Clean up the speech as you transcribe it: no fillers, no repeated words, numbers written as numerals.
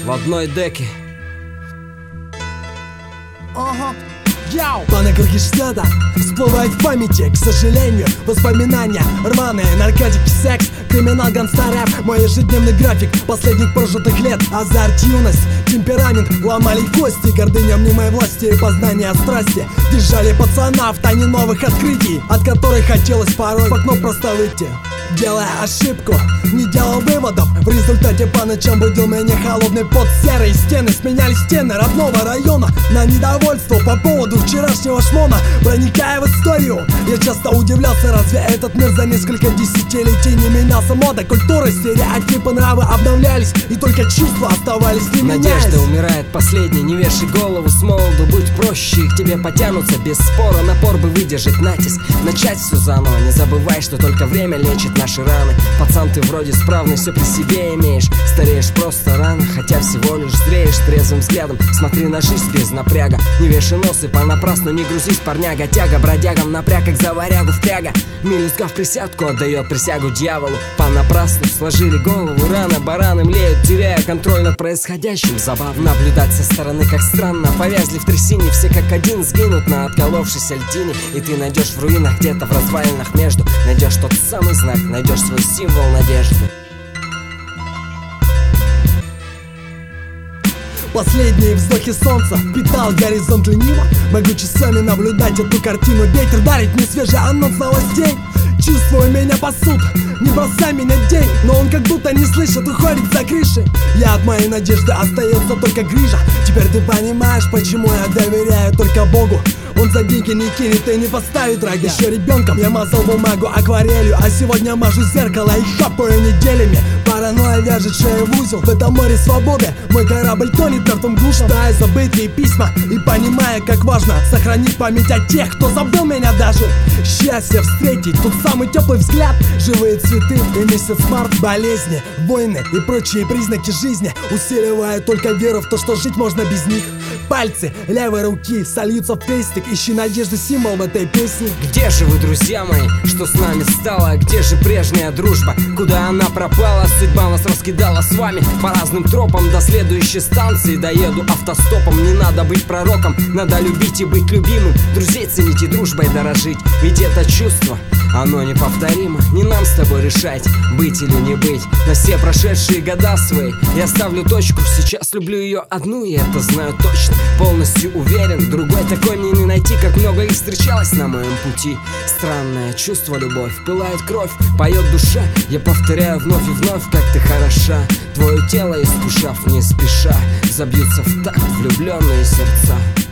в одной деке. Планы Кыргызстана всплывают в памяти, к сожалению. Воспоминания, рваные, наркотики, секс, криминал, гангста, рэп. Мой ежедневный график последних прожитых лет. Азарт, юность, темперамент, ломали кости. Гордыня мнимой власти и познание страсти держали пацана в тайне новых открытий, от которых хотелось порой в окно просто выйти. Делая ошибку, не делал выводов. В результате по ночам будил меня холодный пот. Серые стены сменяли стены родного района на недовольство по поводу вчерашнего шмона. Проникая в историю, я часто удивлялся, разве этот мир за несколько десятилетий не менялся. Мода, культура, стереотипы, нравы обновлялись, и только чувства оставались не меняясь. Надежда умирает последней, не вешай голову с молоду. Будь проще, их к тебе потянутся без спора. Напор бы выдержать натиск, начать все заново. Не забывай, что только время лечит наши раны. Пацан, ты вроде справный, все при себе имеешь. Стареешь просто рано, хотя всего лишь зреешь. Трезвым взглядом смотри на жизнь без напряга. Не вешай нос и понапрасну не грузись, парняга. Тяга бродягам напряг, как за варягу впряга. Милюзга в присядку отдает присягу дьяволу. Понапрасну сложили голову рано. Бараны млеют, теряя контроль над происходящим. Забавно наблюдать со стороны, как странно повязли в трясине. Все как один сгинут на отколовшейся льдине. И ты найдешь в руинах, где-то в развалинах между. Найдешь тот самый знак, найдешь свой символ надежды. Последние вздохи солнца впитал горизонт лениво. Могу часами наблюдать эту картину. Ветер дарит мне свежий анонс новостей. Чувствую, меня пасут, не бросай меня, день. Но он как будто не слышит, уходит за крышей. Я от моей надежды остается только грижа. Теперь ты понимаешь, почему я доверяю только Богу. Он за деньги не кинет и не поставит рога. Еще ребенком я мазал бумагу акварелью, а сегодня мажу зеркало и хапаю неделями. Паранойя вяжет шею в узел. В этом море свободы мой корабль тонет мертвым глушь. Читая забытые письма и понимая, как важно сохранить память о тех, кто забыл меня даже. Счастье встретить, тот самый теплый взгляд. Живые цветы и месяц март. Болезни, войны и прочие признаки жизни усиливают только веру в то, что жить можно без них. Пальцы левой руки сольются в крестик. Ищи надежды, символ в этой песне. Где же вы, друзья мои? Что с нами стало? Где же прежняя дружба? Куда она пропала? Судьба нас раскидала с вами по разным тропам. До следующей станции доеду автостопом. Не надо быть пророком, надо любить и быть любимым. Друзей ценить и дружбой дорожить. Ведь это чувство, оно неповторимо. Не нам с тобой решать, быть или не быть. На все прошедшие года свои я ставлю точку. Сейчас люблю ее одну, и это знаю точно. Полностью уверен, другой такой мне не найти. Как много их встречалось на моем пути. Странное чувство, любовь, пылает кровь, поет душа. Я повторяю вновь и вновь, как ты хороша. Твое тело, искушав не спеша, забьются в такт влюбленные сердца.